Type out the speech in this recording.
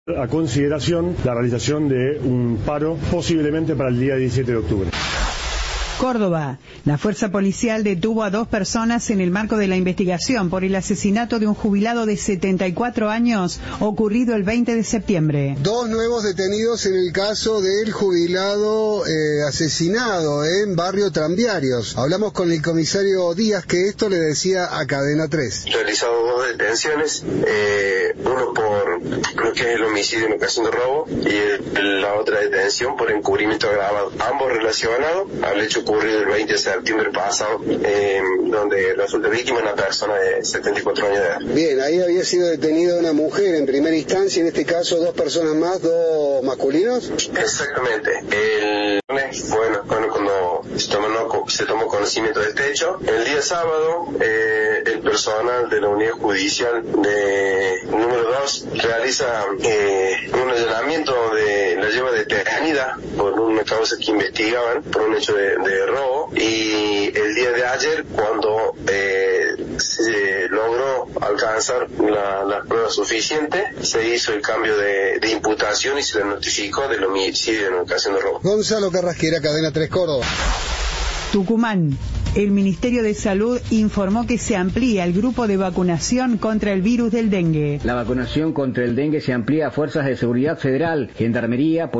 A consideración la realización de un paro posiblemente para el día 17 de octubre. Córdoba. La fuerza policial detuvo a 2 personas en el marco de la investigación por el asesinato de un jubilado de 74 años ocurrido el 20 de septiembre. 2 nuevos detenidos en el caso del jubilado asesinado en Barrio Tranviarios. Hablamos con el comisario Díaz, que esto le decía a Cadena 3. Realizado 2 detenciones, uno por lo que es el homicidio en ocasión de robo y la otra detención por encubrimiento agravado. Ambos relacionados al hecho ocurrido el 20 de septiembre pasado, donde resulta víctima una persona de 74 años de edad. Bien, ahí había sido detenida una mujer en primera instancia, en este caso 2 personas más, 2 masculinos. Exactamente. Bueno, cuando se tomó conocimiento de este hecho, el día sábado, el personal de la unidad judicial de número 2 realiza un allanamiento de la lleva detenida por una causa que investigaban por un hecho de robo, y el día de ayer, cuando se logró alcanzar las pruebas suficientes, se hizo el cambio de imputación y se le notificó del homicidio en ocasión de robo. Gonzalo Carrasquera, Cadena 3 Córdoba. Tucumán. El Ministerio de Salud informó que se amplía el grupo de vacunación contra el virus del dengue. La vacunación contra el dengue se amplía a Fuerzas de Seguridad Federal, Gendarmería,